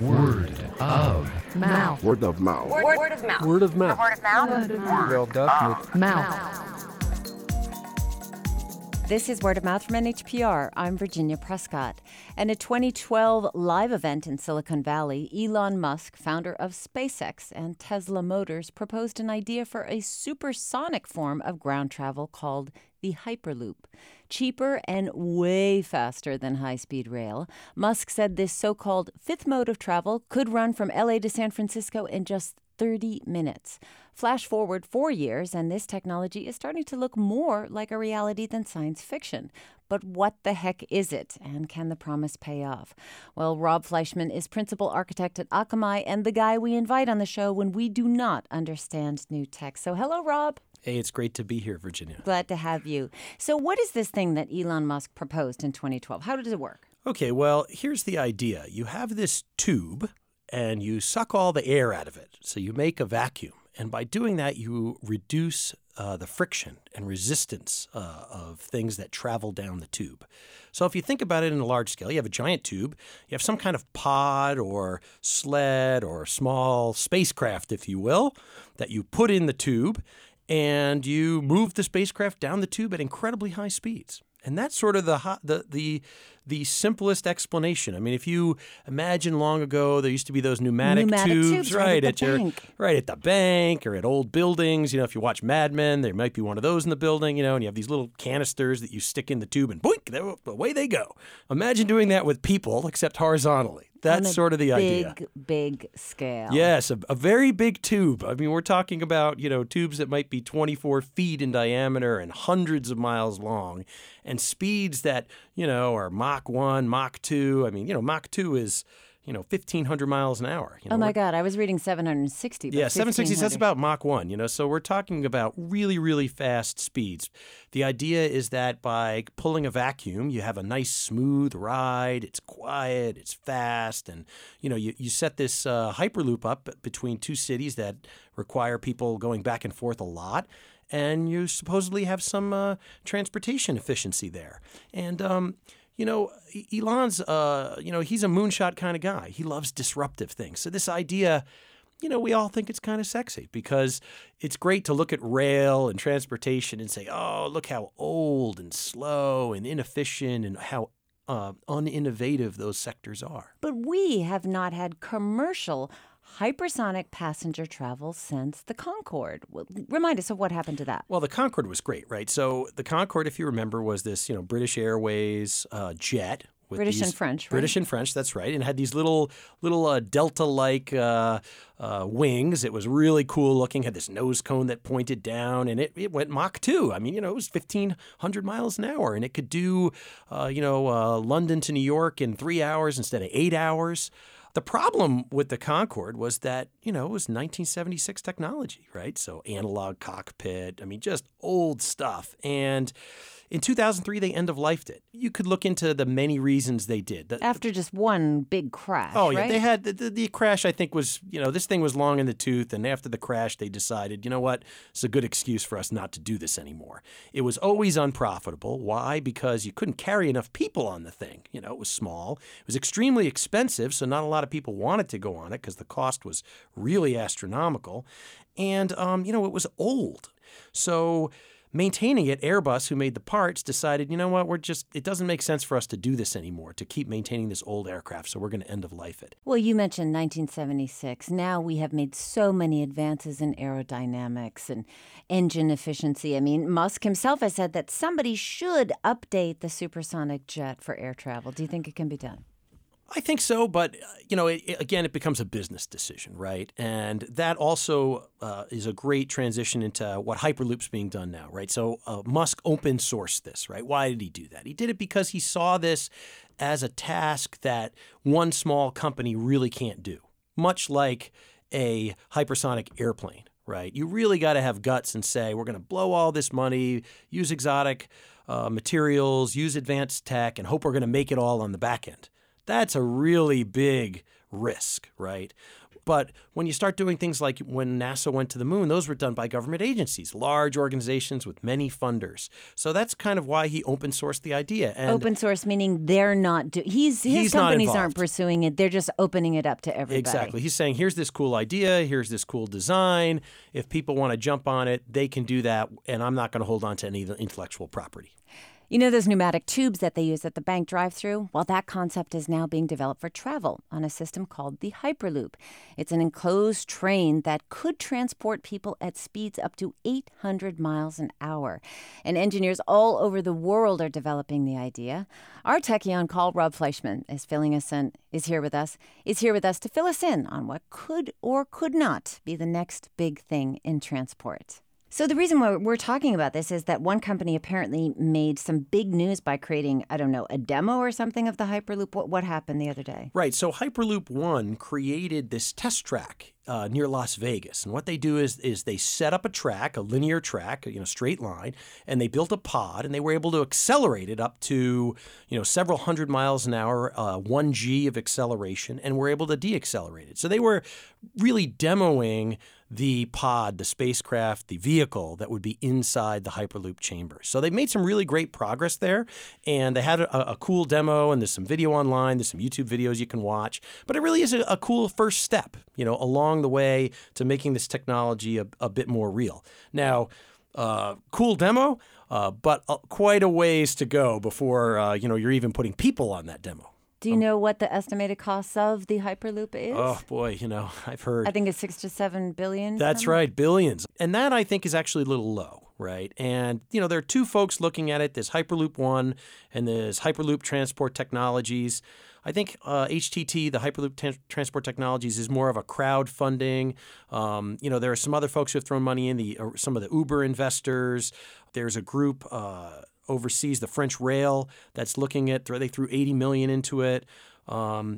Word of mouth. Word of mouth. Word of mouth. Word of mouth. Word of mouth. Wel dat met Mouth. This is Word of Mouth from NHPR. I'm Virginia Prescott. And a 2012 live event in Silicon Valley, Elon Musk, founder of SpaceX and Tesla Motors, proposed an idea for a supersonic form of ground travel called the Hyperloop. Cheaper and way faster than high-speed rail, Musk said this so-called fifth mode of travel could run from LA to San Francisco in just 30 minutes. Flash forward 4 years, and this technology is starting to look more like a reality than science fiction. But what the heck is it, and can the promise pay off? Well, Rob Fleischman is principal architect at Akamai and the guy we invite on the show when we do not understand new tech. So hello, Rob. Hey, it's great to be here, Virginia. Glad to have you. So what is this thing that Elon Musk proposed in 2012? How does it work? Okay, well, here's the idea. You have this tube, and you suck all the air out of it. So you make a vacuum. And by doing that, you reduce the friction and resistance of things that travel down the tube. So if you think about it in a large scale, you have a giant tube, you have some kind of pod or sled or small spacecraft, if you will, that you put in the tube, and you move the spacecraft down the tube at incredibly high speeds. And that's sort of the simplest explanation. I mean, if you imagine long ago, there used to be those pneumatic tubes right at the bank or at old buildings. You know, if you watch Mad Men, there might be one of those in the building, you know, and you have these little canisters that you stick in the tube and boink, away they go. Imagine doing that with people, except horizontally. That's sort of the idea. Big scale. Yes, a very big tube. I mean, we're talking about, you know, tubes that might be 24 feet in diameter and hundreds of miles long, and speeds that, you know, are Mach 1, Mach 2. I mean, you know, Mach 2 is, you know, 1,500 miles an hour. You know, oh, my God. I was reading 760. Yeah, 760, that's about Mach 1, you know. So we're talking about really, really fast speeds. The idea is that by pulling a vacuum, you have a nice, smooth ride. It's quiet. It's fast. And, you know, you set this Hyperloop up between two cities that require people going back and forth a lot. And you supposedly have some transportation efficiency there. And, you know, Elon's, you know, he's a moonshot kind of guy. He loves disruptive things. So this idea, you know, we all think it's kind of sexy because it's great to look at rail and transportation and say, oh, look how old and slow and inefficient and how uninnovative those sectors are. But we have not had commercial hypersonic passenger travel since the Concorde. Remind us of what happened to that. Well, the Concorde was great, right? So the Concorde, if you remember, was this, you know, British Airways jet. British and French, right? British and French, that's right. And it had these little Delta-like wings. It was really cool looking. Had this nose cone that pointed down, and it went Mach 2. I mean, you know, it was 1,500 miles an hour, and it could do, London to New York in 3 hours instead of 8 hours. The problem with the Concorde was that, you know, it was 1976 technology, right? So analog cockpit, I mean, just old stuff. And in 2003, they end-of-lifed it. You could look into the many reasons they did. After just one big crash, Oh, yeah. right? They had the crash, I think, was, you know, this thing was long in the tooth. And after the crash, they decided, you know what, it's a good excuse for us not to do this anymore. It was always unprofitable. Why? Because you couldn't carry enough people on the thing. You know, it was small. It was extremely expensive, so not a lot of people wanted to go on it because the cost was really astronomical. And, you know, it was old. So maintaining it, Airbus, who made the parts, decided, you know what, it doesn't make sense for us to do this anymore, to keep maintaining this old aircraft, so we're going to end of life it. Well, you mentioned 1976. Now we have made so many advances in aerodynamics and engine efficiency. I mean, Musk himself has said that somebody should update the supersonic jet for air travel. Do you think it can be done? I think so, but, you know, it becomes a business decision, right? And that also is a great transition into what Hyperloop's being done now, right? So Musk open sourced this, right? Why did he do that? He did it because he saw this as a task that one small company really can't do, much like a hypersonic airplane, right? You really got to have guts and say, we're going to blow all this money, use exotic materials, use advanced tech, and hope we're going to make it all on the back end. That's a really big risk, right? But when you start doing things like when NASA went to the moon, those were done by government agencies, large organizations with many funders. So that's kind of why he open sourced the idea. And open source meaning they're not his companies aren't pursuing it. They're just opening it up to everybody. Exactly. He's saying, here's this cool idea, here's this cool design. If people want to jump on it, they can do that, and I'm not going to hold on to any intellectual property. You know those pneumatic tubes that they use at the bank drive-thru? Well, that concept is now being developed for travel on a system called the Hyperloop. It's an enclosed train that could transport people at speeds up to 800 miles an hour. And engineers all over the world are developing the idea. Our techie on call, Rob Fleischman, is here with us to fill us in on what could or could not be the next big thing in transport. So the reason why we're talking about this is that one company apparently made some big news by creating, I don't know, a demo or something of the Hyperloop. What happened the other day? Right. So Hyperloop One created this test track near Las Vegas. And what they do is they set up a track, a linear track, straight line, and they built a pod, and they were able to accelerate it up to, several hundred miles an hour, 1G of acceleration, and were able to deaccelerate it. So they were really demoing the pod, the spacecraft, the vehicle that would be inside the Hyperloop chamber. So they made some really great progress there, and they had a cool demo, and there's some video online, there's some YouTube videos you can watch, but it really is a cool first step, along the way to making this technology a bit more real. Now, cool demo, but quite a ways to go before, you're even putting people on that demo. Do you know what the estimated cost of the Hyperloop is? Oh, boy, I've heard. I think it's $6 to $7 billion. That's right, billions. And that, I think, is actually a little low, right? And, there are two folks looking at it. There's Hyperloop One and there's Hyperloop Transport Technologies. I think HTT, the Hyperloop Transport Technologies, is more of a crowdfunding. There are some other folks who have thrown money in, some of the Uber investors. There's a group overseas, the French Rail, that's looking at, they threw $80 million into it. And,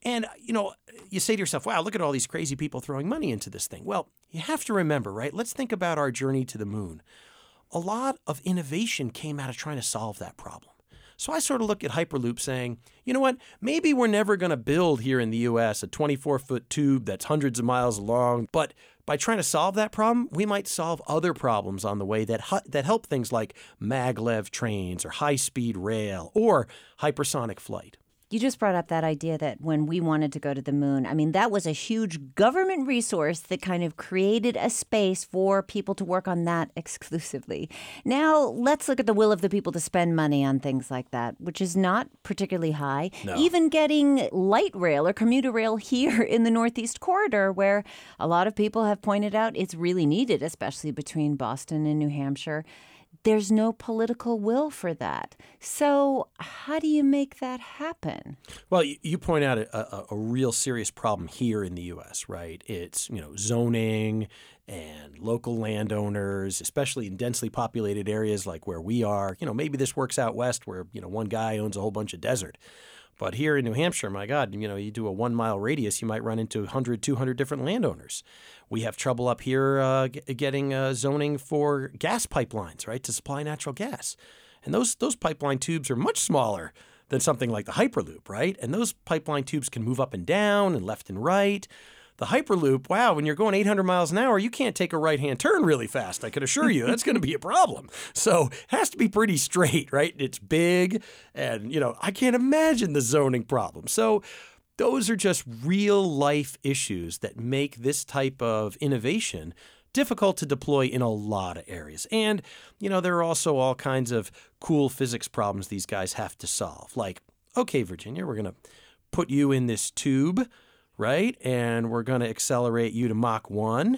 you say to yourself, wow, look at all these crazy people throwing money into this thing. Well, you have to remember, right? Let's think about our journey to the moon. A lot of innovation came out of trying to solve that problem. So I sort of look at Hyperloop saying, you know what, maybe we're never going to build here in the U.S. a 24-foot tube that's hundreds of miles long, but by trying to solve that problem, we might solve other problems on the way that help things like maglev trains or high-speed rail or hypersonic flight. You just brought up that idea that when we wanted to go to the moon, that was a huge government resource that kind of created a space for people to work on that exclusively. Now, let's look at the will of the people to spend money on things like that, which is not particularly high. No. Even getting light rail or commuter rail here in the Northeast Corridor, where a lot of people have pointed out it's really needed, especially between Boston and New Hampshire. There's no political will for that. So how do you make that happen? Well, you point out a real serious problem here in the U.S., right? It's, zoning and local landowners, especially in densely populated areas like where we are. Maybe this works out west where, one guy owns a whole bunch of desert. But here in New Hampshire, my God, you do a 1 mile radius, you might run into 100, 200 different landowners. We have trouble up here getting zoning for gas pipelines, right, to supply natural gas. And those pipeline tubes are much smaller than something like the Hyperloop, right? And those pipeline tubes can move up and down and left and right. The Hyperloop, wow, when you're going 800 miles an hour, you can't take a right-hand turn really fast. I can assure you that's going to be a problem. So it has to be pretty straight, right? It's big, and, I can't imagine the zoning problem. So those are just real-life issues that make this type of innovation difficult to deploy in a lot of areas. And, there are also all kinds of cool physics problems these guys have to solve. Like, okay, Virginia, we're going to put you in this tube, right? And we're going to accelerate you to Mach 1.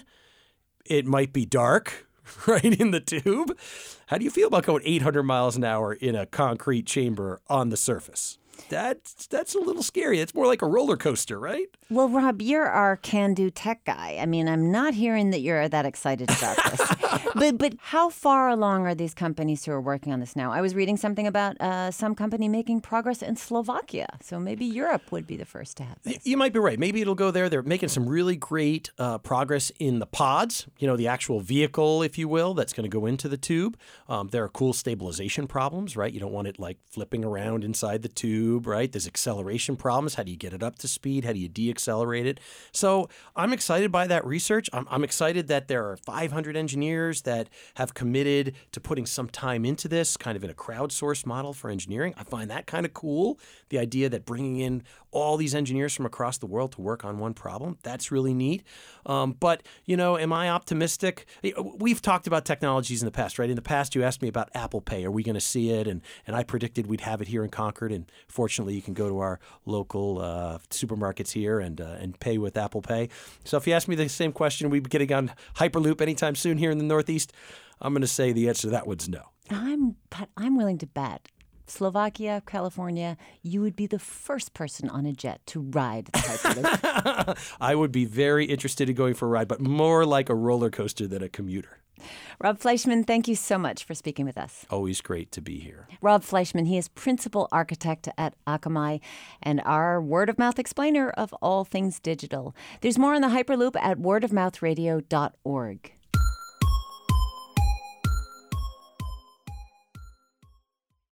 It might be dark, right, in the tube. How do you feel about going 800 miles an hour in a concrete chamber on the surface? That's a little scary. It's more like a roller coaster, right? Well, Rob, you're our can-do tech guy. I'm not hearing that you're that excited about this. But how far along are these companies who are working on this now? I was reading something about some company making progress in Slovakia. So maybe Europe would be the first to have this. You might be right. Maybe it'll go there. They're making some really great progress in the pods, the actual vehicle, if you will, that's going to go into the tube. There are cool stabilization problems, right? You don't want it like flipping around inside the tube. tube, right? There's acceleration problems. How do you get it up to speed? How do you deaccelerate it? So I'm excited by that research. I'm excited that there are 500 engineers that have committed to putting some time into this, kind of in a crowdsourced model for engineering. I find that kind of cool. The idea that bringing in all these engineers from across the world to work on one problem, that's really neat. But, am I optimistic? We've talked about technologies in the past, right? In the past, you asked me about Apple Pay. Are we going to see it? And I predicted we'd have it here in Concord. And fortunately, you can go to our local supermarkets here and pay with Apple Pay. So if you ask me the same question, we'll be getting on Hyperloop anytime soon here in the Northeast, I'm going to say the answer to that one's no. I'm willing to bet Slovakia, California, you would be the first person on a jet to ride the Hyperloop. I would be very interested in going for a ride, but more like a roller coaster than a commuter. Rob Fleischman, thank you so much for speaking with us. Always great to be here. Rob Fleischman, he is principal architect at Akamai and our word-of-mouth explainer of all things digital. There's more on the Hyperloop at wordofmouthradio.org.